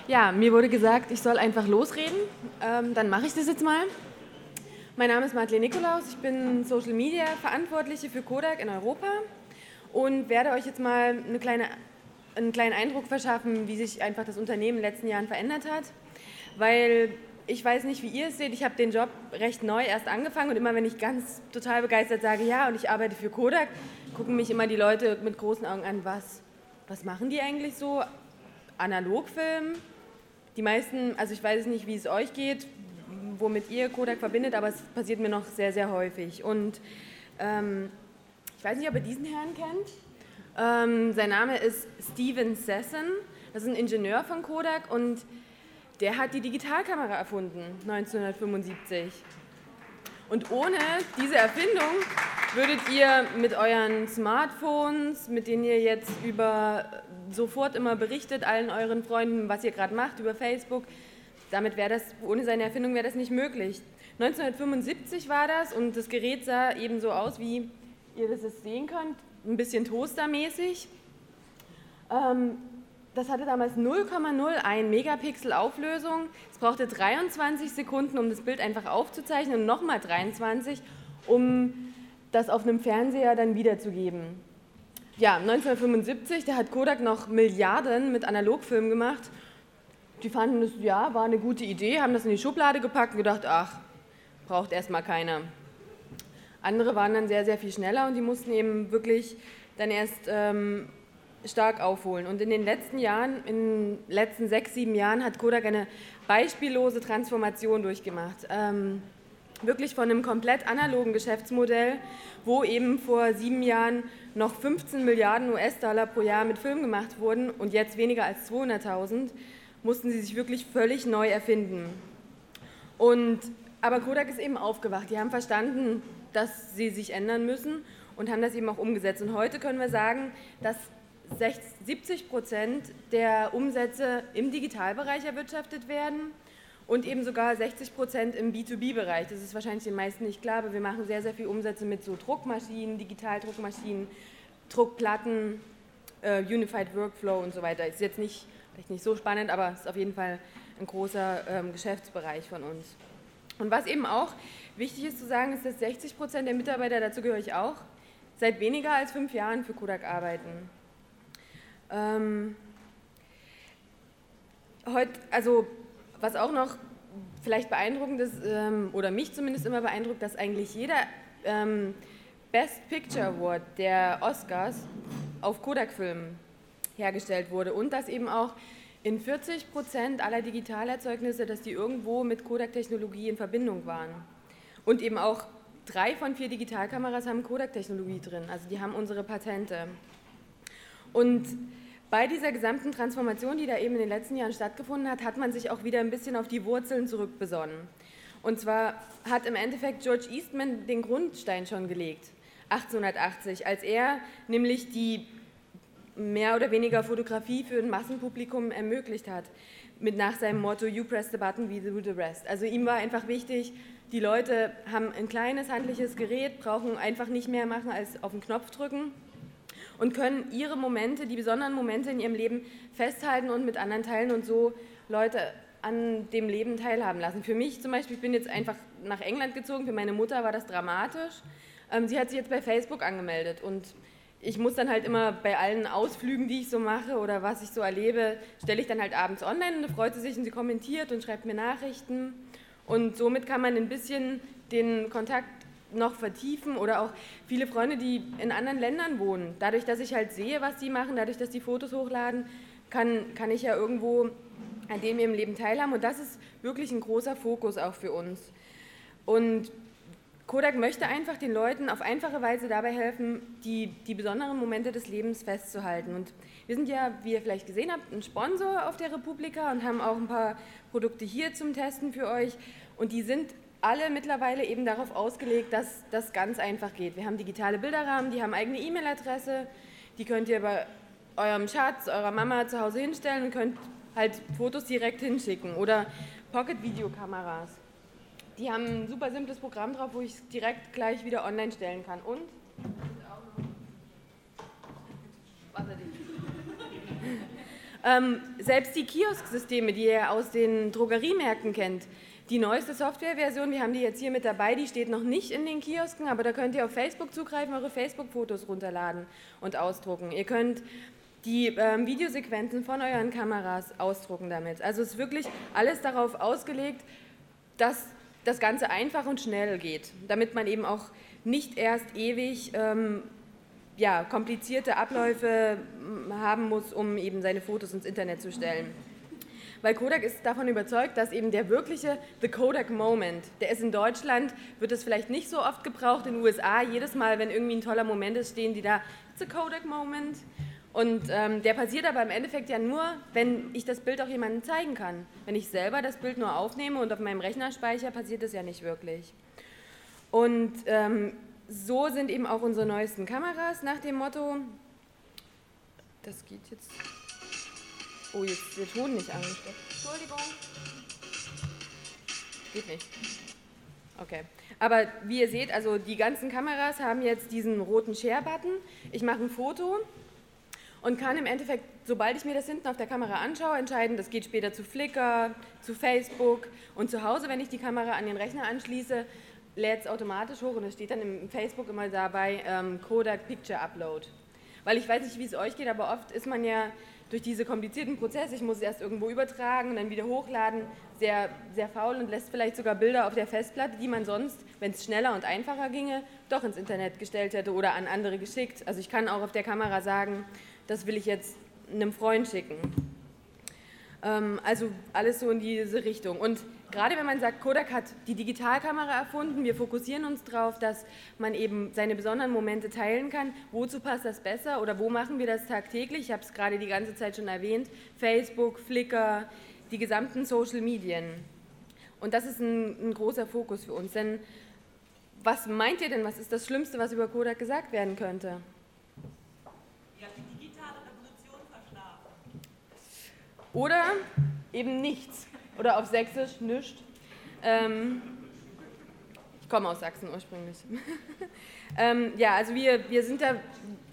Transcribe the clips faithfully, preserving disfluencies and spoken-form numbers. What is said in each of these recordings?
Ja, mir wurde gesagt, ich soll einfach losreden. Ähm, dann mache ich das jetzt mal. Mein Name ist Madeleine Nikolaus, ich bin Social Media Verantwortliche für Kodak in Europa und werde euch jetzt mal eine kleine, einen kleinen Eindruck verschaffen, wie sich einfach das Unternehmen in den letzten Jahren verändert hat. Weil ich weiß nicht, wie ihr es seht, ich habe den Job recht neu erst angefangen und immer, wenn ich ganz total begeistert sage, ja, und ich arbeite für Kodak, gucken mich immer die Leute mit großen Augen an, was, was machen die eigentlich so? Analogfilm? Die meisten, also ich weiß nicht, wie es euch geht, womit ihr Kodak verbindet, aber es passiert mir noch sehr, sehr häufig. Und ähm, ich weiß nicht, ob ihr diesen Herrn kennt. Ähm, sein Name ist Steven Sesson, das ist ein Ingenieur von Kodak und der hat die Digitalkamera erfunden, neunzehnhundertfünfundsiebzig. Und ohne diese Erfindung würdet ihr mit euren Smartphones, mit denen ihr jetzt über sofort immer berichtet, allen euren Freunden, was ihr gerade macht, über Facebook, damit wäre das, ohne seine Erfindung wäre das nicht möglich. neunzehnhundertfünfundsiebzig war das und das Gerät sah eben so aus, wie ihr das jetzt sehen könnt, ein bisschen toastermäßig. Ähm, das hatte damals null Komma null eins Megapixel Auflösung. Es brauchte dreiundzwanzig Sekunden, um das Bild einfach aufzuzeichnen und nochmal dreiundzwanzig, um das auf einem Fernseher dann wiederzugeben. Ja, neunzehnhundertfünfundsiebzig, da hat Kodak noch Milliarden mit Analogfilmen gemacht. Die fanden das, ja, war eine gute Idee, haben das in die Schublade gepackt und gedacht, ach, braucht erstmal keiner. Andere waren dann sehr, sehr viel schneller und die mussten eben wirklich dann erst ähm, stark aufholen. Und in den letzten Jahren, in den letzten sechs, sieben Jahren hat Kodak eine beispiellose Transformation durchgemacht. Ähm, wirklich von einem komplett analogen Geschäftsmodell, wo eben vor sieben Jahren noch fünfzehn Milliarden U S-Dollar pro Jahr mit Film gemacht wurden und jetzt weniger als zweihunderttausend, mussten sie sich wirklich völlig neu erfinden. Und, aber Kodak ist eben aufgewacht. Die haben verstanden, dass sie sich ändern müssen und haben das eben auch umgesetzt. Und heute können wir sagen, dass siebzig Prozent der Umsätze im Digitalbereich erwirtschaftet werden und eben sogar sechzig Prozent im B zwei B-Bereich. Das ist wahrscheinlich den meisten nicht klar, aber wir machen sehr, sehr viel Umsätze mit so Druckmaschinen, Digitaldruckmaschinen, Druckplatten, äh, Unified Workflow und so weiter. Ist jetzt nicht, vielleicht nicht so spannend, aber es ist auf jeden Fall ein großer ähm, Geschäftsbereich von uns. Und was eben auch wichtig ist zu sagen, ist, dass sechzig Prozent der Mitarbeiter, dazu gehöre ich auch, seit weniger als fünf Jahren für Kodak arbeiten. Ähm, heute, also was auch noch vielleicht beeindruckend ist, ähm, oder mich zumindest immer beeindruckt, dass eigentlich jeder ähm, Best Picture Award der Oscars auf Kodak-Filmen hergestellt wurde und dass eben auch in vierzig Prozent aller Digitalerzeugnisse, dass die irgendwo mit Kodak-Technologie in Verbindung waren. Und eben auch drei von vier Digitalkameras haben Kodak-Technologie drin, also die haben unsere Patente. Und bei dieser gesamten Transformation, die da eben in den letzten Jahren stattgefunden hat, hat man sich auch wieder ein bisschen auf die Wurzeln zurückbesonnen. Und zwar hat im Endeffekt George Eastman den Grundstein schon gelegt, achtzehnhundertachtzig, als er nämlich die mehr oder weniger Fotografie für ein Massenpublikum ermöglicht hat, mit nach seinem Motto You press the button, we do the rest. Also ihm war einfach wichtig, die Leute haben ein kleines handliches Gerät, brauchen einfach nicht mehr machen als auf den Knopf drücken und können ihre Momente, die besonderen Momente in ihrem Leben festhalten und mit anderen teilen und so Leute an dem Leben teilhaben lassen. Für mich zum Beispiel, ich bin jetzt einfach nach England gezogen, für meine Mutter war das dramatisch. Ähm, sie hat sich jetzt bei Facebook angemeldet und ich muss dann halt immer bei allen Ausflügen, die ich so mache oder was ich so erlebe, stelle ich dann halt abends online und da freut sie sich und sie kommentiert und schreibt mir Nachrichten und somit kann man ein bisschen den Kontakt noch vertiefen oder auch viele Freunde, die in anderen Ländern wohnen. Dadurch, dass ich halt sehe, was die machen, dadurch, dass die Fotos hochladen, kann, kann ich ja irgendwo an dem ihrem Leben teilhaben und das ist wirklich ein großer Fokus auch für uns. Und Kodak möchte einfach den Leuten auf einfache Weise dabei helfen, die, die besonderen Momente des Lebens festzuhalten. Und wir sind ja, wie ihr vielleicht gesehen habt, ein Sponsor auf der Republika und haben auch ein paar Produkte hier zum Testen für euch. Und die sind alle mittlerweile eben darauf ausgelegt, dass das ganz einfach geht. Wir haben digitale Bilderrahmen, die haben eigene E-Mail-Adresse, die könnt ihr bei eurem Schatz, eurer Mama zu Hause hinstellen und könnt halt Fotos direkt hinschicken. Oder Pocket-Videokameras. Die haben ein super simples Programm drauf, wo ich es direkt gleich wieder online stellen kann. Und wasserdicht. Ähm, selbst die Kiosksysteme, die ihr aus den Drogeriemärkten kennt, die neueste Softwareversion, wir haben die jetzt hier mit dabei, die steht noch nicht in den Kiosken, aber da könnt ihr auf Facebook zugreifen, eure Facebook-Fotos runterladen und ausdrucken. Ihr könnt die ähm, Videosequenzen von euren Kameras ausdrucken damit. Also es ist wirklich alles darauf ausgelegt, dass das Ganze einfach und schnell geht, damit man eben auch nicht erst ewig ähm, ja, komplizierte Abläufe haben muss, um eben seine Fotos ins Internet zu stellen. Weil Kodak ist davon überzeugt, dass eben der wirkliche The Kodak Moment, der ist in Deutschland, wird es vielleicht nicht so oft gebraucht, in den U S A, jedes Mal, wenn irgendwie ein toller Moment ist, stehen die da, it's a Kodak Moment. Und ähm, der passiert aber im Endeffekt ja nur, wenn ich das Bild auch jemandem zeigen kann. Wenn ich selber das Bild nur aufnehme und auf meinem Rechner speichere, passiert das ja nicht wirklich. Und ähm, so sind eben auch unsere neuesten Kameras nach dem Motto, das geht jetzt, oh, jetzt wird der Ton nicht angesteckt. Entschuldigung. Geht nicht. Okay. Aber wie ihr seht, also die ganzen Kameras haben jetzt diesen roten Share-Button. Ich mache ein Foto und kann im Endeffekt, sobald ich mir das hinten auf der Kamera anschaue, entscheiden, das geht später zu Flickr, zu Facebook und zu Hause, wenn ich die Kamera an den Rechner anschließe, lädt es automatisch hoch und es steht dann im Facebook immer dabei ähm, Kodak Picture Upload. Weil ich weiß nicht, wie es euch geht, aber oft ist man ja durch diese komplizierten Prozesse, ich muss es erst irgendwo übertragen und dann wieder hochladen, sehr, sehr faul und lässt vielleicht sogar Bilder auf der Festplatte, die man sonst, wenn es schneller und einfacher ginge, doch ins Internet gestellt hätte oder an andere geschickt. Also ich kann auch auf der Kamera sagen, das will ich jetzt einem Freund schicken. Ähm, also alles so in diese Richtung. Und gerade wenn man sagt, Kodak hat die Digitalkamera erfunden, wir fokussieren uns darauf, dass man eben seine besonderen Momente teilen kann. Wozu passt das besser oder wo machen wir das tagtäglich? Ich habe es gerade die ganze Zeit schon erwähnt, Facebook, Flickr, die gesamten Social Medien. Und das ist ein, ein großer Fokus für uns. Denn was meint ihr denn, was ist das Schlimmste, was über Kodak gesagt werden könnte? Ihr habt die digitale Revolution verschlafen. Oder eben nichts. Oder auf Sächsisch, nichts. Ähm, ich komme aus Sachsen ursprünglich. ähm, ja, also wir, wir sind da,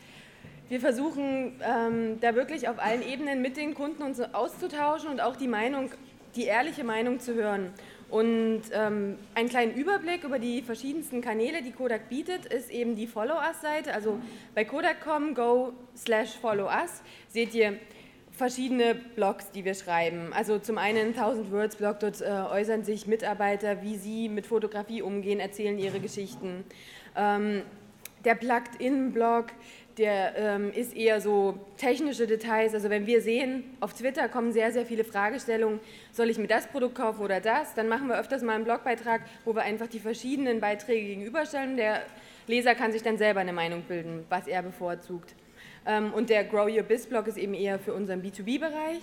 wir versuchen ähm, da wirklich auf allen Ebenen mit den Kunden uns auszutauschen und auch die Meinung, die ehrliche Meinung zu hören. Und ähm, einen kleinen Überblick über die verschiedensten Kanäle, die Kodak bietet, ist eben die Follow Us-Seite. Also bei kodak punkt com go slash follow us seht ihr verschiedene Blogs, die wir schreiben. Also zum einen tausend Words Blog, dort äh, äußern sich Mitarbeiter, wie sie mit Fotografie umgehen, erzählen ihre Geschichten. Ähm, der Plugged-In-Blog, der ähm, ist eher so technische Details. Also wenn wir sehen, auf Twitter kommen sehr, sehr viele Fragestellungen, soll ich mir das Produkt kaufen oder das? Dann machen wir öfters mal einen Blogbeitrag, wo wir einfach die verschiedenen Beiträge gegenüberstellen. Der Leser kann sich dann selber eine Meinung bilden, was er bevorzugt. Und der Grow Your Biz Blog ist eben eher für unseren B zwei B-Bereich.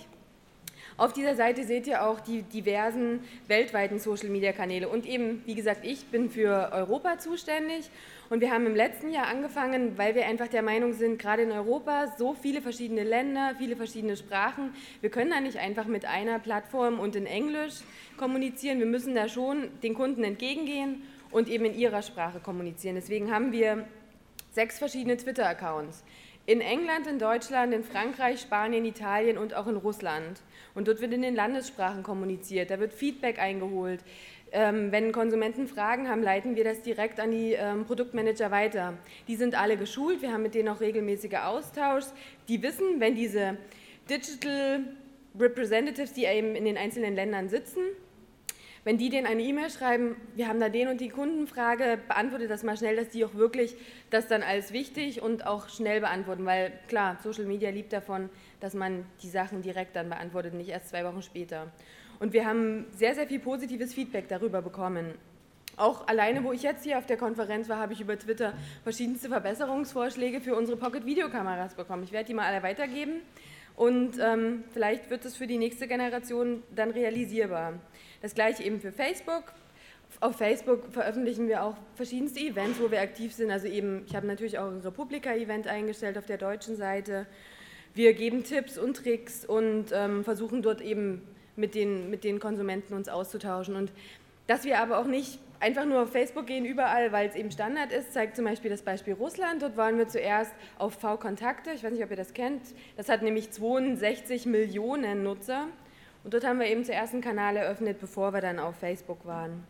Auf dieser Seite seht ihr auch die diversen weltweiten Social-Media-Kanäle. Und eben, wie gesagt, ich bin für Europa zuständig. Und wir haben im letzten Jahr angefangen, weil wir einfach der Meinung sind, gerade in Europa, so viele verschiedene Länder, viele verschiedene Sprachen. Wir können da nicht einfach mit einer Plattform und in Englisch kommunizieren. Wir müssen da schon den Kunden entgegengehen und eben in ihrer Sprache kommunizieren. Deswegen haben wir sechs verschiedene Twitter-Accounts. In England, in Deutschland, in Frankreich, Spanien, Italien und auch in Russland. Und dort wird in den Landessprachen kommuniziert, da wird Feedback eingeholt. Ähm, wenn Konsumenten Fragen haben, leiten wir das direkt an die ähm, Produktmanager weiter. Die sind alle geschult, wir haben mit denen auch regelmäßige Austausch. Die wissen, wenn diese Digital Representatives, die eben in den einzelnen Ländern sitzen, wenn die denen eine E-Mail schreiben, wir haben da den und die Kundenfrage, beantwortet das mal schnell, dass die auch wirklich das dann als wichtig und auch schnell beantworten, weil klar, Social Media liebt davon, dass man die Sachen direkt dann beantwortet, nicht erst zwei Wochen später. Und wir haben sehr, sehr viel positives Feedback darüber bekommen. Auch alleine, wo ich jetzt hier auf der Konferenz war, habe ich über Twitter verschiedenste Verbesserungsvorschläge für unsere Pocket-Videokameras bekommen. Ich werde die mal alle weitergeben und ähm, vielleicht wird es für die nächste Generation dann realisierbar. Das gleiche eben für Facebook. Auf Facebook veröffentlichen wir auch verschiedenste Events, wo wir aktiv sind. Also eben, ich habe natürlich auch ein Republika-Event eingestellt auf der deutschen Seite. Wir geben Tipps und Tricks und ähm, versuchen dort eben mit den, mit den Konsumenten uns auszutauschen. Und dass wir aber auch nicht einfach nur auf Facebook gehen, überall, weil es eben Standard ist, zeigt zum Beispiel das Beispiel Russland. Dort waren wir zuerst auf V-Kontakte, ich weiß nicht, ob ihr das kennt, das hat nämlich zweiundsechzig Millionen Nutzer und dort haben wir eben zuerst einen Kanal eröffnet, bevor wir dann auf Facebook waren.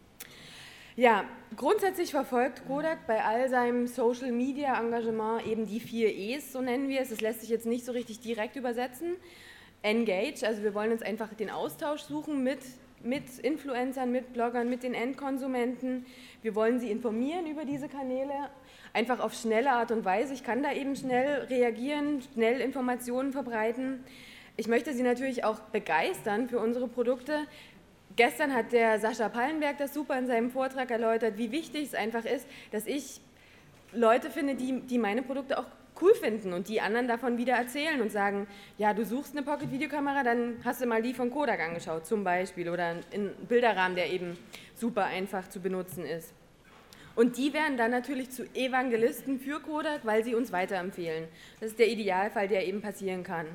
Ja, grundsätzlich verfolgt Kodak bei all seinem Social-Media-Engagement eben die vier E's, so nennen wir es. Das lässt sich jetzt nicht so richtig direkt übersetzen. Engage, also wir wollen uns einfach den Austausch suchen mit, mit Influencern, mit Bloggern, mit den Endkonsumenten. Wir wollen sie informieren über diese Kanäle, einfach auf schnelle Art und Weise. Ich kann da eben schnell reagieren, schnell Informationen verbreiten. Ich möchte sie natürlich auch begeistern für unsere Produkte. Gestern hat der Sascha Pallenberg das super in seinem Vortrag erläutert, wie wichtig es einfach ist, dass ich Leute finde, die, die meine Produkte auch cool finden und die anderen davon wieder erzählen und sagen, ja, du suchst eine Pocket-Videokamera, dann hast du mal die von Kodak angeschaut zum Beispiel oder einen Bilderrahmen, der eben super einfach zu benutzen ist. Und die werden dann natürlich zu Evangelisten für Kodak, weil sie uns weiterempfehlen. Das ist der Idealfall, der eben passieren kann.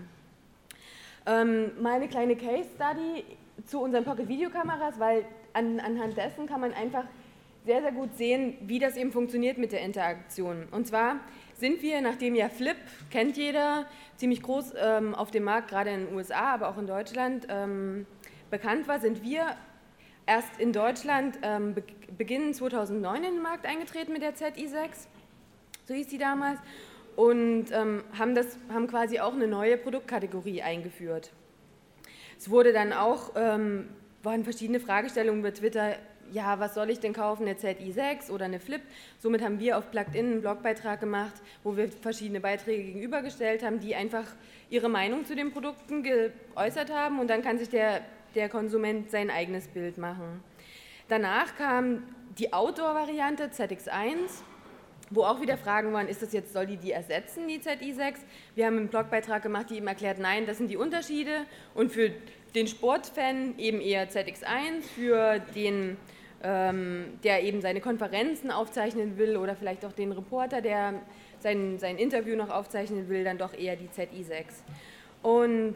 Ähm, mal eine kleine Case-Study zu unseren Pocket-Videokameras, weil an, anhand dessen kann man einfach sehr, sehr gut sehen, wie das eben funktioniert mit der Interaktion. Und zwar sind wir, nachdem ja Flip, kennt jeder, ziemlich groß ähm, auf dem Markt, gerade in den U S A, aber auch in Deutschland, ähm, bekannt war, sind wir erst in Deutschland ähm, be Beginn zweitausendneun in den Markt eingetreten mit der Z I sechs, so hieß die damals, und ähm, haben, das, haben quasi auch eine neue Produktkategorie eingeführt. Es wurde dann auch, ähm, waren verschiedene Fragestellungen über Twitter, ja, was soll ich denn kaufen, eine Z I sechs oder eine Flip? Somit haben wir auf Plugged In einen Blogbeitrag gemacht, wo wir verschiedene Beiträge gegenübergestellt haben, die einfach ihre Meinung zu den Produkten geäußert haben und dann kann sich der, der Konsument sein eigenes Bild machen. Danach kam die Outdoor-Variante Z X eins, wo auch wieder Fragen waren, ist das jetzt, soll die die ersetzen, die Z I sechs? Wir haben einen Blogbeitrag gemacht, die eben erklärt, nein, das sind die Unterschiede und für den Sportfan eben eher Z X eins, für den, ähm, der eben seine Konferenzen aufzeichnen will oder vielleicht auch den Reporter, der sein, sein Interview noch aufzeichnen will, dann doch eher die Z I sechs. Und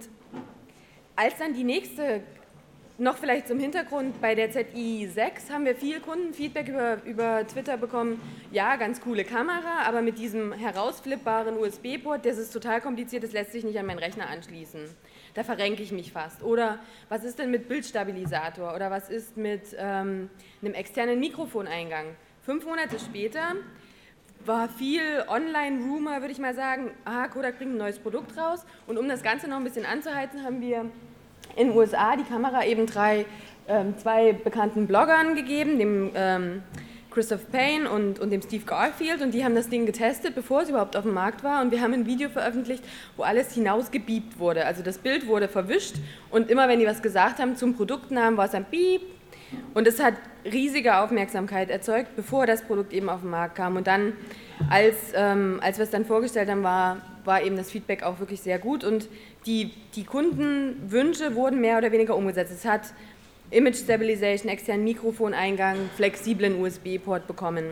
als dann die nächste, noch vielleicht zum Hintergrund, bei der Z I sechs haben wir viel Kundenfeedback über, über Twitter bekommen, ja, ganz coole Kamera, aber mit diesem herausflippbaren U S B-Port, das ist total kompliziert, das lässt sich nicht an meinen Rechner anschließen. Da verrenke ich mich fast. Oder was ist denn mit Bildstabilisator oder was ist mit ähm, einem externen Mikrofoneingang? Fünf Monate später war viel Online-Rumor, würde ich mal sagen, ah, Kodak bringt ein neues Produkt raus und um das Ganze noch ein bisschen anzuheizen, haben wir in den U S A die Kamera eben drei, ähm, zwei bekannten Bloggern gegeben, dem ähm, Christoph Payne und, und dem Steve Garfield und die haben das Ding getestet, bevor es überhaupt auf dem Markt war und wir haben ein Video veröffentlicht, wo alles hinausgebiebt wurde. Also das Bild wurde verwischt und immer wenn die was gesagt haben zum Produktnamen, war es ein Piep und es hat riesige Aufmerksamkeit erzeugt, bevor das Produkt eben auf den Markt kam und dann, als, ähm, als wir es dann vorgestellt haben, war, war eben das Feedback auch wirklich sehr gut und die, die Kundenwünsche wurden mehr oder weniger umgesetzt. Es hat Image Stabilization, externen Mikrofoneingang, flexiblen U S B-Port bekommen.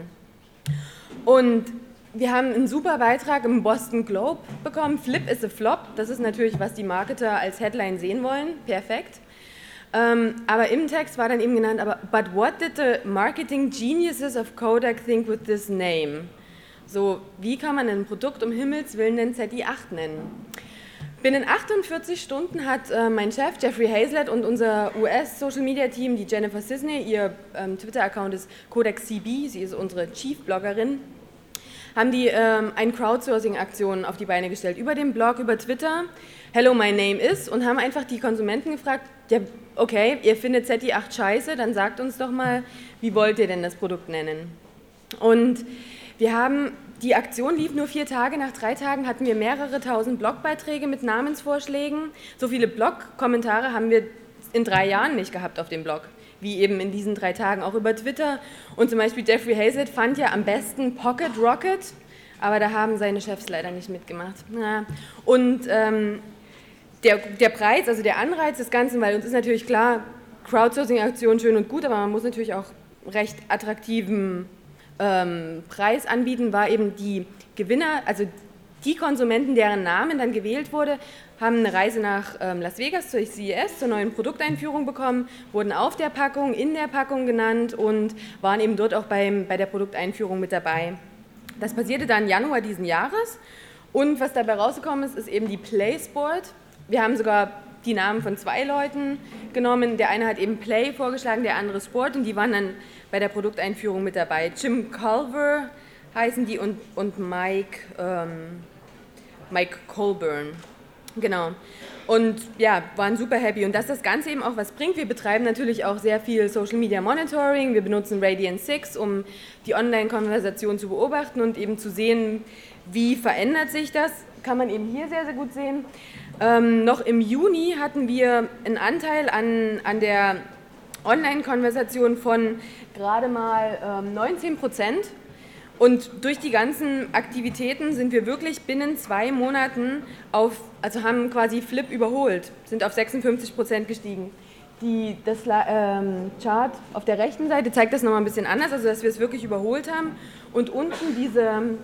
Und wir haben einen super Beitrag im Boston Globe bekommen, Flip is a Flop, das ist natürlich, was die Marketer als Headline sehen wollen, perfekt. Ähm, aber im Text war dann eben genannt, aber but what did the marketing geniuses of Kodak think with this name? So, wie kann man ein Produkt um Himmels Willen den Z I acht nennen? Binnen achtundvierzig Stunden hat äh, mein Chef Jeffrey Hazlett und unser U S-Social-Media-Team, die Jennifer Sisney, ihr ähm, Twitter-Account ist Kodak C B, sie ist unsere Chief-Bloggerin, haben die ähm, eine Crowdsourcing-Aktion auf die Beine gestellt, über den Blog, über Twitter, Hello, my name is, und haben einfach die Konsumenten gefragt, ja, okay, ihr findet Z I acht scheiße, dann sagt uns doch mal, wie wollt ihr denn das Produkt nennen? Und wir haben, die Aktion lief nur vier Tage, nach drei Tagen hatten wir mehrere tausend Blogbeiträge mit Namensvorschlägen. So viele Blog-Kommentare haben wir in drei Jahren nicht gehabt auf dem Blog, wie eben in diesen drei Tagen, auch über Twitter. Und zum Beispiel Jeffrey Hazlett fand ja am besten Pocket Rocket, aber da haben seine Chefs leider nicht mitgemacht. Ja. Und ähm, der, der Preis, also der Anreiz des Ganzen, weil uns ist natürlich klar, Crowdsourcing-Aktion schön und gut, aber man muss natürlich auch recht attraktiven Ähm, Preis anbieten, war eben die Gewinner, also die Konsumenten, deren Namen dann gewählt wurde, haben eine Reise nach ähm, Las Vegas zur C E S, zur neuen Produkteinführung bekommen, wurden auf der Packung, in der Packung genannt und waren eben dort auch beim, bei der Produkteinführung mit dabei. Das passierte dann im Januar diesen Jahres und was dabei rausgekommen ist, ist eben die PlaySport. Wir haben sogar die Namen von zwei Leuten genommen. Der eine hat eben Play vorgeschlagen, der andere Sport und die waren dann bei der Produkteinführung mit dabei. Jim Culver heißen die und, und Mike, ähm, Mike Colburn. Genau. Und ja, waren super happy. Und dass das Ganze eben auch was bringt, wir betreiben natürlich auch sehr viel Social Media Monitoring. Wir benutzen Radian six, um die Online-Konversation zu beobachten und eben zu sehen, wie verändert sich das. Kann man eben hier sehr, sehr gut sehen. Ähm, noch im Juni hatten wir einen Anteil an, an der Online-Konversation von gerade mal ähm, neunzehn Prozent. Und durch die ganzen Aktivitäten sind wir wirklich binnen zwei Monaten auf, also haben quasi Flip überholt, sind auf sechsundfünfzig Prozent gestiegen. Die, das ähm, Chart auf der rechten Seite zeigt das nochmal ein bisschen anders, also dass wir es wirklich überholt haben. Und unten diese,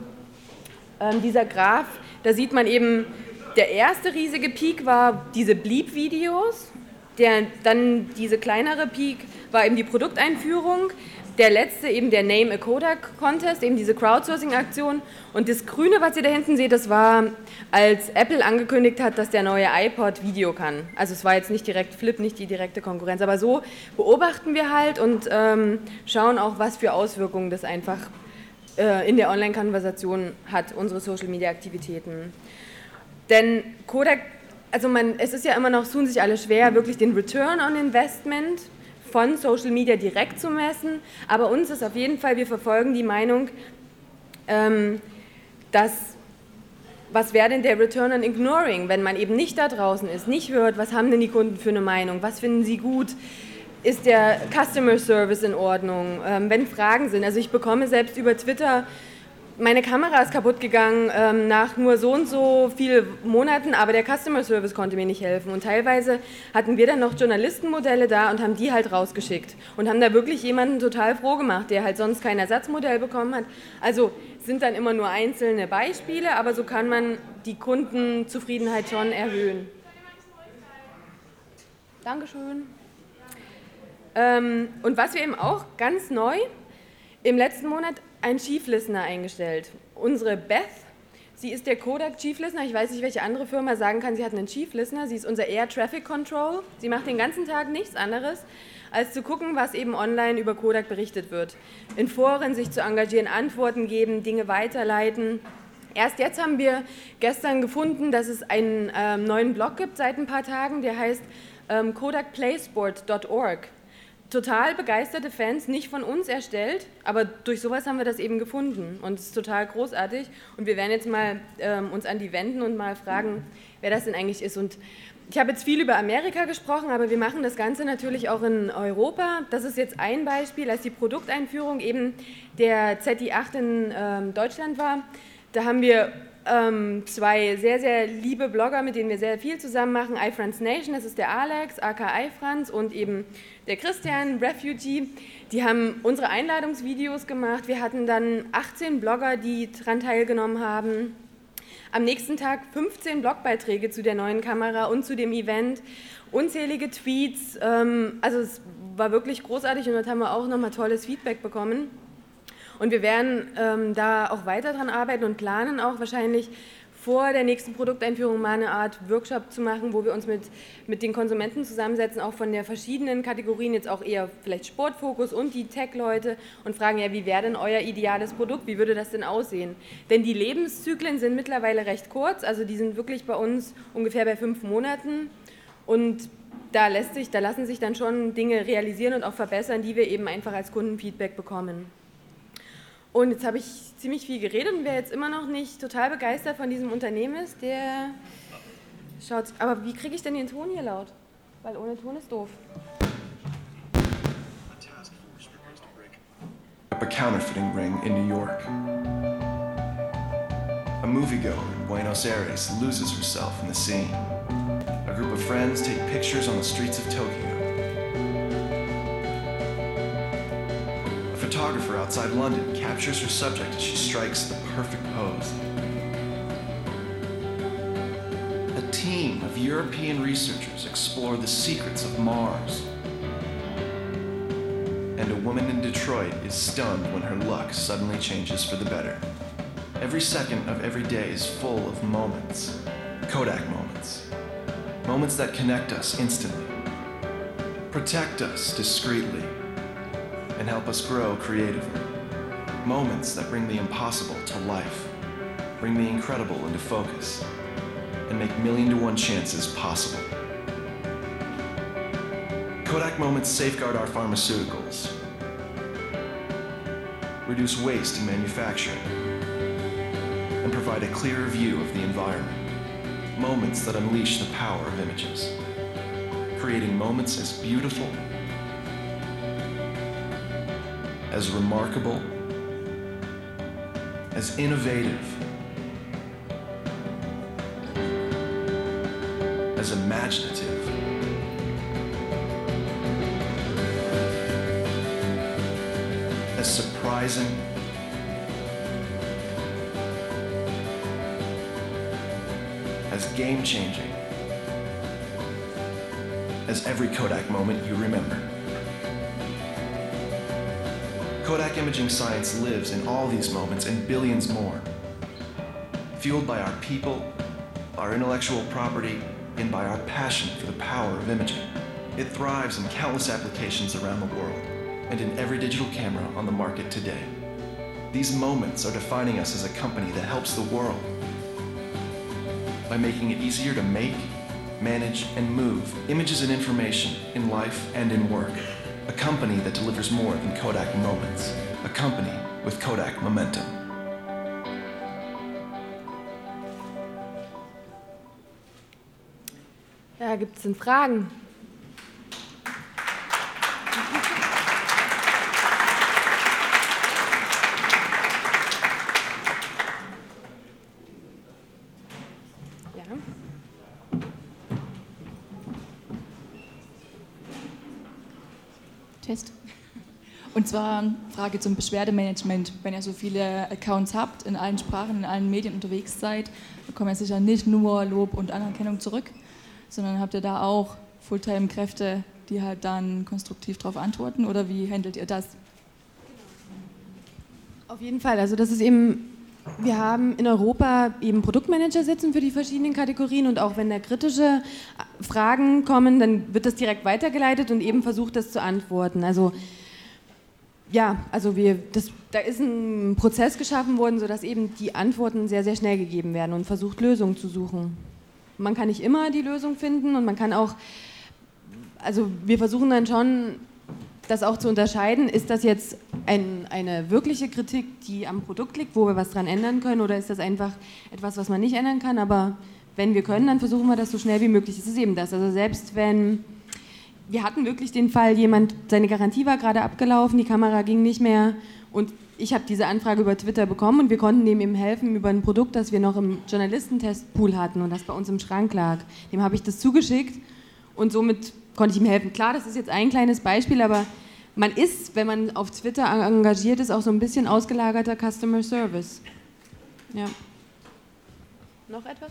ähm, dieser Graph, da sieht man eben, der erste riesige Peak war diese Bleep-Videos, der, dann diese kleinere Peak war eben die Produkteinführung. Der letzte eben der Name a Kodak Contest, eben diese Crowdsourcing-Aktion. Und das Grüne, was ihr da hinten seht, das war, als Apple angekündigt hat, dass der neue iPod Video kann. Also es war jetzt nicht direkt Flip, nicht die direkte Konkurrenz, aber so beobachten wir halt und ähm, schauen auch, was für Auswirkungen das einfach äh, in der Online-Konversation hat, unsere Social-Media-Aktivitäten. Denn Kodak, also man, es ist ja immer noch, tun sich alle schwer, wirklich den Return on Investment von Social Media direkt zu messen, aber uns ist auf jeden Fall, wir verfolgen die Meinung, ähm, dass, was wäre denn der Return on Ignoring, wenn man eben nicht da draußen ist, nicht hört, was haben denn die Kunden für eine Meinung, was finden sie gut, ist der Customer Service in Ordnung, ähm, wenn Fragen sind, also ich bekomme selbst über Twitter, meine Kamera ist kaputt gegangen ähm, nach nur so und so vielen Monaten, aber der Customer Service konnte mir nicht helfen. Und teilweise hatten wir dann noch Journalistenmodelle da und haben die halt rausgeschickt und haben da wirklich jemanden total froh gemacht, der halt sonst kein Ersatzmodell bekommen hat. Also sind dann immer nur einzelne Beispiele, aber so kann man die Kundenzufriedenheit schon erhöhen. Dankeschön. Ähm, und was wir eben auch ganz neu im letzten Monat ein Chief Listener eingestellt. Unsere Beth, sie ist der Kodak Chief Listener. Ich weiß nicht, welche andere Firma sagen kann, sie hat einen Chief Listener. Sie ist unser Air Traffic Control. Sie macht den ganzen Tag nichts anderes, als zu gucken, was eben online über Kodak berichtet wird. In Foren sich zu engagieren, Antworten geben, Dinge weiterleiten. Erst jetzt haben wir gestern gefunden, dass es einen ähm, neuen Blog gibt seit ein paar Tagen, der heißt ähm, kodak playsport dot org. Total begeisterte Fans, nicht von uns erstellt, aber durch sowas haben wir das eben gefunden und es ist total großartig und wir werden jetzt mal ähm, uns an die wenden und mal fragen, wer das denn eigentlich ist. Und ich habe jetzt viel über Amerika gesprochen, aber wir machen das Ganze natürlich auch in Europa. Das ist jetzt ein Beispiel, als die Produkteinführung eben der Z I acht in ähm, Deutschland war. Da haben wir ähm, zwei sehr, sehr liebe Blogger, mit denen wir sehr viel zusammen machen. iFrance Nation, das ist der Alex, aka iFrance und eben der Christian, Refugee, die haben unsere Einladungsvideos gemacht. Wir hatten dann achtzehn Blogger, die daran teilgenommen haben. Am nächsten Tag fünfzehn Blogbeiträge zu der neuen Kamera und zu dem Event, unzählige Tweets. Also es war wirklich großartig und dort haben wir auch nochmal tolles Feedback bekommen. Und wir werden ähm, da auch weiter dran arbeiten und planen auch wahrscheinlich vor der nächsten Produkteinführung mal eine Art Workshop zu machen, wo wir uns mit, mit den Konsumenten zusammensetzen, auch von der verschiedenen Kategorien, jetzt auch eher vielleicht Sportfokus und die Tech-Leute und fragen, ja, wie wäre denn euer ideales Produkt, wie würde das denn aussehen? Denn die Lebenszyklen sind mittlerweile recht kurz, also die sind wirklich bei uns ungefähr bei fünf Monaten und da, lässt sich, da lassen sich dann schon Dinge realisieren und auch verbessern, die wir eben einfach als Kundenfeedback bekommen. Und jetzt habe ich ziemlich viel geredet und wer jetzt immer noch nicht total begeistert von diesem Unternehmen ist, der schaut, aber wie kriege ich denn den Ton hier laut? Weil ohne Ton ist doof. A counterfeiting ring in New York. A moviegoer in Buenos Aires loses herself in the scene. A group of friends take pictures on the streets of Tokyo. A photographer outside London captures her subject as she strikes the perfect pose. a team of European researchers explore the secrets of Mars. And a woman in Detroit is stunned when her luck suddenly changes for the better. Every second of every day is full of moments, Kodak moments. Moments that connect us instantly, protect us discreetly, and help us grow creatively. Moments that bring the impossible to life, bring the incredible into focus, and make million to one chances possible. Kodak moments safeguard our pharmaceuticals, reduce waste in manufacturing, and provide a clearer view of the environment. Moments that unleash the power of images, creating moments as beautiful, as remarkable, as innovative, as imaginative, as surprising, as game-changing, as every Kodak moment you remember. Kodak imaging science lives in all these moments and billions more, fueled by our people, our intellectual property, and by our passion for the power of imaging. It thrives in countless applications around the world and in every digital camera on the market today. These moments are defining us as a company that helps the world by making it easier to make, manage, and move images and information in life and in work. A company that delivers more than Kodak moments. A company with Kodak momentum. Ja, gibt es denn Fragen? Test. Und zwar Frage zum Beschwerdemanagement. Wenn ihr so viele Accounts habt, in allen Sprachen, in allen Medien unterwegs seid, bekommt ihr sicher nicht nur Lob und Anerkennung zurück, sondern habt ihr da auch Fulltime-Kräfte, die halt dann konstruktiv darauf antworten, oder wie handelt ihr das? Auf jeden Fall, also das ist eben, wir haben in Europa eben Produktmanager sitzen für die verschiedenen Kategorien und auch wenn da kritische Fragen kommen, dann wird das direkt weitergeleitet und eben versucht, das zu antworten. Also ja, also wir, das, da ist ein Prozess geschaffen worden, sodass eben die Antworten sehr, sehr schnell gegeben werden und versucht, Lösungen zu suchen. Man kann nicht immer die Lösung finden und man kann auch, also wir versuchen dann schon, das auch zu unterscheiden, ist das jetzt ein, eine wirkliche Kritik, die am Produkt liegt, wo wir was dran ändern können, oder ist das einfach etwas, was man nicht ändern kann, aber wenn wir können, dann versuchen wir das so schnell wie möglich. Das ist eben das, also selbst wenn, wir hatten wirklich den Fall, jemand, seine Garantie war gerade abgelaufen, die Kamera ging nicht mehr und ich habe diese Anfrage über Twitter bekommen und wir konnten dem eben helfen über ein Produkt, das wir noch im Journalistentestpool hatten und das bei uns im Schrank lag. Dem habe ich das zugeschickt und somit konnte ich ihm helfen. Klar, das ist jetzt ein kleines Beispiel, aber man ist, wenn man auf Twitter engagiert ist, auch so ein bisschen ausgelagerter Customer Service. Ja. Noch etwas?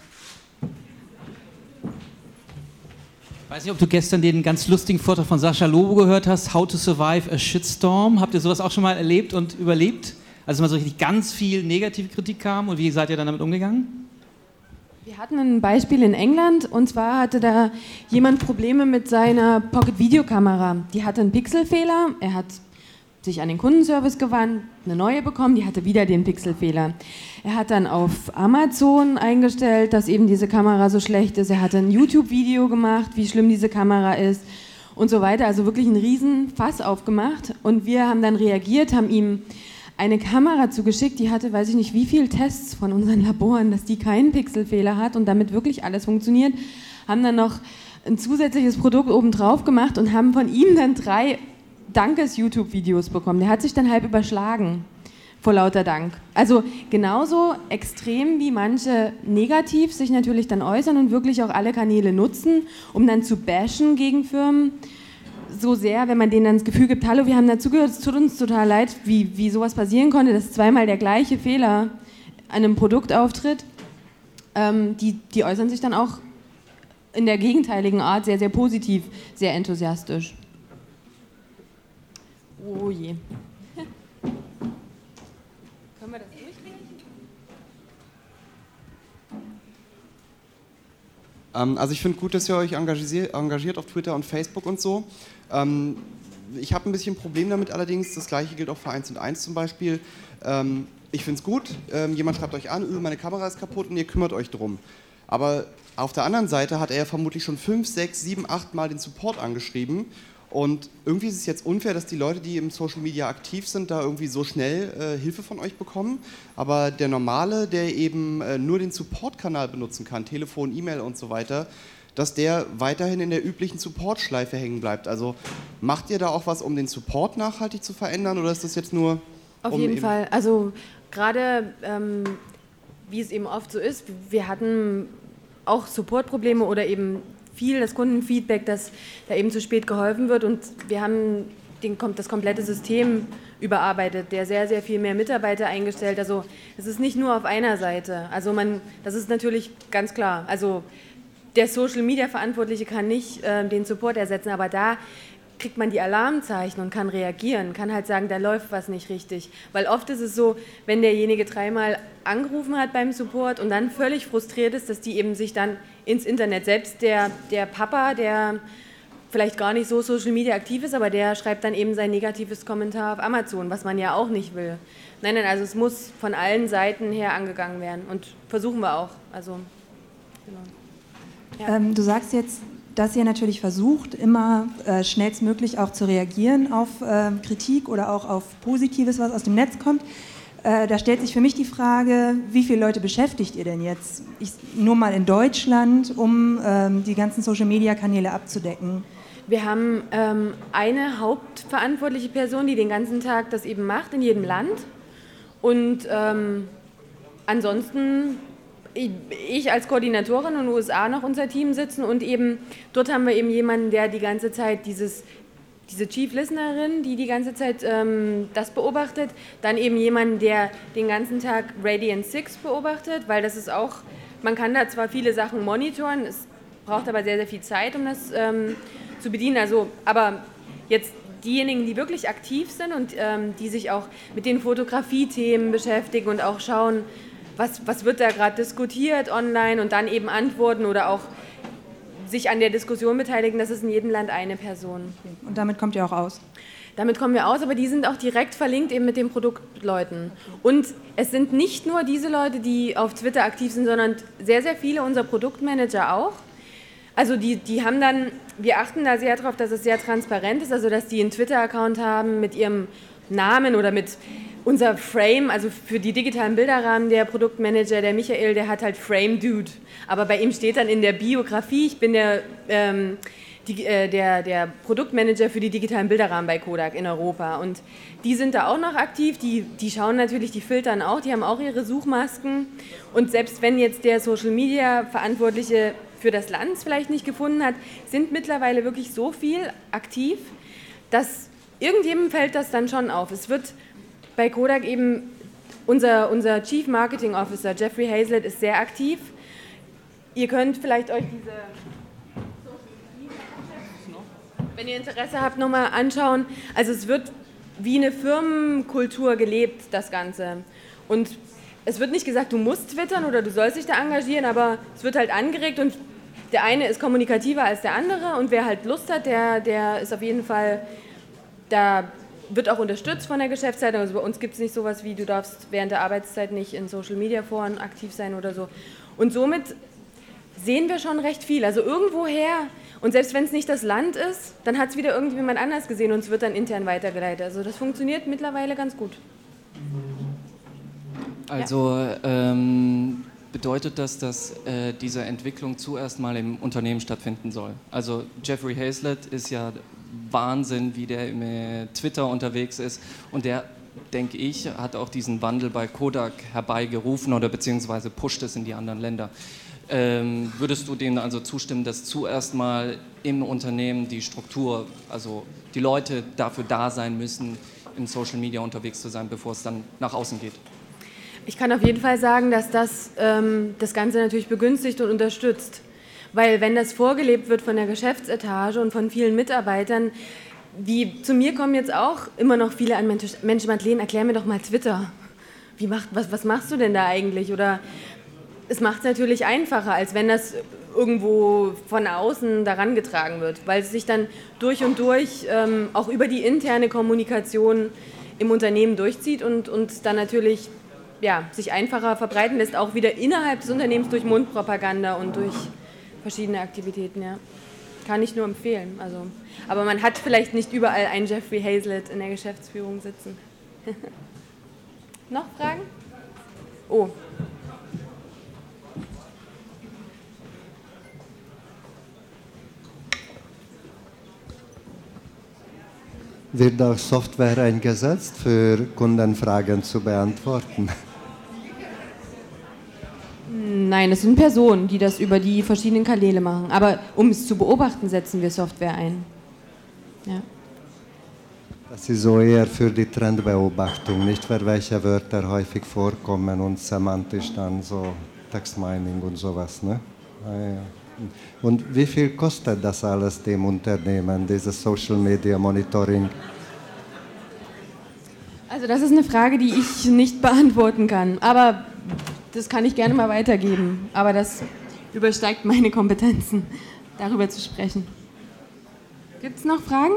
Ich weiß nicht, ob du gestern den ganz lustigen Vortrag von Sascha Lobo gehört hast, How to Survive a Shitstorm. Habt ihr sowas auch schon mal erlebt und überlebt? Also mal so richtig ganz viel negative Kritik kam und wie seid ihr dann damit umgegangen? Wir hatten ein Beispiel in England und zwar hatte da jemand Probleme mit seiner Pocket-Videokamera. Die hatte einen Pixelfehler, er hat sich an den Kundenservice gewandt, eine neue bekommen, die hatte wieder den Pixelfehler. Er hat dann auf Amazon eingestellt, dass eben diese Kamera so schlecht ist. Er hat ein YouTube-Video gemacht, wie schlimm diese Kamera ist und so weiter. Also wirklich einen riesen Fass aufgemacht und wir haben dann reagiert, haben ihm eine Kamera zugeschickt, die hatte, weiß ich nicht, wie viele Tests von unseren Laboren, dass die keinen Pixelfehler hat und damit wirklich alles funktioniert, haben dann noch ein zusätzliches Produkt obendrauf gemacht und haben von ihm dann drei Dankes-YouTube-Videos bekommen. Der hat sich dann halb überschlagen, vor lauter Dank. Also genauso extrem wie manche negativ sich natürlich dann äußern und wirklich auch alle Kanäle nutzen, um dann zu bashen gegen Firmen, so sehr, wenn man denen dann das Gefühl gibt, hallo, wir haben dazugehört, es tut uns total leid, wie, wie sowas passieren konnte, dass zweimal der gleiche Fehler an einem Produkt auftritt, ähm, die, die äußern sich dann auch in der gegenteiligen Art sehr, sehr positiv, sehr enthusiastisch. Oh je. Können wir das durchkriegen? Ähm, also ich finde gut, dass ihr euch engagiert, engagiert auf Twitter und Facebook und so. Ähm, ich habe ein bisschen ein Problem damit allerdings, das gleiche gilt auch für eins und eins zum Beispiel. Ähm, ich finde es gut, ähm, jemand schreibt euch an, öh, meine Kamera ist kaputt und ihr kümmert euch drum. Aber auf der anderen Seite hat er vermutlich schon fünf, sechs, sieben, acht Mal den Support angeschrieben. Und irgendwie ist es jetzt unfair, dass die Leute, die im Social Media aktiv sind, da irgendwie so schnell äh, Hilfe von euch bekommen. Aber der Normale, der eben äh, nur den Support-Kanal benutzen kann, Telefon, E-Mail und so weiter, dass der weiterhin in der üblichen Support-Schleife hängen bleibt. Also macht ihr da auch was, um den Support nachhaltig zu verändern, oder ist das jetzt nur... Auf um jeden Fall. Also gerade, ähm, wie es eben oft so ist, wir hatten auch Support-Probleme oder eben viel das Kundenfeedback, dass da eben zu spät geholfen wird, und wir haben den, das komplette System überarbeitet, der sehr, sehr viel mehr Mitarbeiter eingestellt. Also es ist nicht nur auf einer Seite. Also man, das ist natürlich ganz klar. Also der Social-Media-Verantwortliche kann nicht äh, den Support ersetzen, aber da kriegt man die Alarmzeichen und kann reagieren, kann halt sagen, da läuft was nicht richtig. Weil oft ist es so, wenn derjenige dreimal angerufen hat beim Support und dann völlig frustriert ist, dass die eben sich dann ins Internet, selbst der, der Papa, der vielleicht gar nicht so Social Media aktiv ist, aber der schreibt dann eben sein negatives Kommentar auf Amazon, was man ja auch nicht will. Nein, nein, also es muss von allen Seiten her angegangen werden, und versuchen wir auch. Also, genau. Ja. Ähm, du sagst jetzt, dass ihr natürlich versucht, immer äh, schnellstmöglich auch zu reagieren auf äh, Kritik oder auch auf Positives, was aus dem Netz kommt. Äh, da stellt sich für mich die Frage, wie viele Leute beschäftigt ihr denn jetzt? Ich, nur mal in Deutschland, um ähm, die ganzen Social-Media-Kanäle abzudecken. Wir haben ähm, eine hauptverantwortliche Person, die den ganzen Tag das eben macht, in jedem Land. Und ähm, ansonsten... ich als Koordinatorin in den U S A noch unser Team sitzen, und eben dort haben wir eben jemanden, der die ganze Zeit dieses, diese Chief Listenerin, die die ganze Zeit ähm, das beobachtet, dann eben jemanden, der den ganzen Tag Radiant Six beobachtet, weil das ist auch, man kann da zwar viele Sachen monitoren, es braucht aber sehr, sehr viel Zeit, um das ähm, zu bedienen, also, aber jetzt diejenigen, die wirklich aktiv sind und ähm, die sich auch mit den Fotografie-Themen beschäftigen und auch schauen, Was, was wird da gerade diskutiert online, und dann eben antworten oder auch sich an der Diskussion beteiligen, das ist in jedem Land eine Person. Und damit kommt ihr auch aus? Damit kommen wir aus, aber die sind auch direkt verlinkt eben mit den Produktleuten. Und es sind nicht nur diese Leute, die auf Twitter aktiv sind, sondern sehr, sehr viele unserer Produktmanager auch. Also die, die haben dann, wir achten da sehr darauf, dass es sehr transparent ist, also dass die einen Twitter-Account haben mit ihrem Namen oder mit... Unser Frame, also für die digitalen Bilderrahmen, der Produktmanager, der Michael, der hat halt Frame Dude. Aber bei ihm steht dann in der Biografie, ich bin der, ähm, die, äh, der, der Produktmanager für die digitalen Bilderrahmen bei Kodak in Europa. Und die sind da auch noch aktiv, die, die schauen natürlich, die filtern auch, die haben auch ihre Suchmasken. Und selbst wenn jetzt der Social Media Verantwortliche für das Land vielleicht nicht gefunden hat, sind mittlerweile wirklich so viel aktiv, dass irgendjemandem fällt das dann schon auf. Es wird bei Kodak eben, unser, unser Chief Marketing Officer, Jeffrey Hazlett, ist sehr aktiv. Ihr könnt vielleicht euch diese, wenn ihr Interesse habt, nochmal anschauen. Also es wird wie eine Firmenkultur gelebt, das Ganze. Und es wird nicht gesagt, du musst twittern oder du sollst dich da engagieren, aber es wird halt angeregt, und der eine ist kommunikativer als der andere, und wer halt Lust hat, der, der ist auf jeden Fall da... wird auch unterstützt von der Geschäftsleitung. Also bei uns gibt es nicht sowas wie, du darfst während der Arbeitszeit nicht in Social-Media-Foren aktiv sein oder so. Und somit sehen wir schon recht viel. Also irgendwoher, und selbst wenn es nicht das Land ist, dann hat es wieder irgendjemand anders gesehen und es wird dann intern weitergeleitet. Also das funktioniert mittlerweile ganz gut. Also ja. ähm, bedeutet das, dass äh, diese Entwicklung zuerst mal im Unternehmen stattfinden soll? Also Jeffrey Hazlett ist ja Wahnsinn, wie der im Twitter unterwegs ist, und der, denke ich, hat auch diesen Wandel bei Kodak herbeigerufen oder beziehungsweise pusht es in die anderen Länder. Ähm, würdest du denen also zustimmen, dass zuerst mal im Unternehmen die Struktur, also die Leute dafür da sein müssen, in Social Media unterwegs zu sein, bevor es dann nach außen geht? Ich kann auf jeden Fall sagen, dass das ähm, das Ganze natürlich begünstigt und unterstützt. Weil wenn das vorgelebt wird von der Geschäftsetage und von vielen Mitarbeitern, wie zu mir kommen jetzt auch immer noch viele an, Mensch, Mensch Madeleine, erklär mir doch mal Twitter. Wie macht, was, was machst du denn da eigentlich? Oder es macht es natürlich einfacher, als wenn das irgendwo von außen daran getragen wird, weil es sich dann durch und durch ähm, auch über die interne Kommunikation im Unternehmen durchzieht und, und dann natürlich ja, sich einfacher verbreiten lässt, auch wieder innerhalb des Unternehmens durch Mundpropaganda und durch verschiedene Aktivitäten. Ja. Kann ich nur empfehlen. Also, aber man hat vielleicht nicht überall einen Jeffrey Hazlett in der Geschäftsführung sitzen. Noch Fragen? Oh. Wird auch Software eingesetzt, für Kundenfragen zu beantworten? Nein, es sind Personen, die das über die verschiedenen Kanäle machen. Aber um es zu beobachten, setzen wir Software ein. Ja. Das ist so eher für die Trendbeobachtung, nicht für welche Wörter häufig vorkommen und semantisch dann so Textmining und sowas. Ne? Ah, ja. Und wie viel kostet das alles dem Unternehmen, dieses Social Media Monitoring? Also das ist eine Frage, die ich nicht beantworten kann. Aber das kann ich gerne mal weitergeben. Aber das übersteigt meine Kompetenzen, darüber zu sprechen. Gibt es noch Fragen?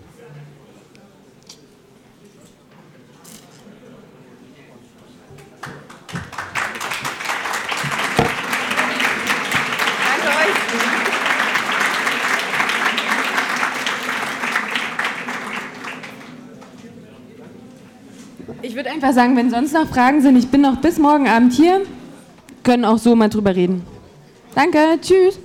Ich würde einfach sagen, wenn sonst noch Fragen sind, ich bin noch bis morgen Abend hier, können auch so mal drüber reden. Danke, tschüss.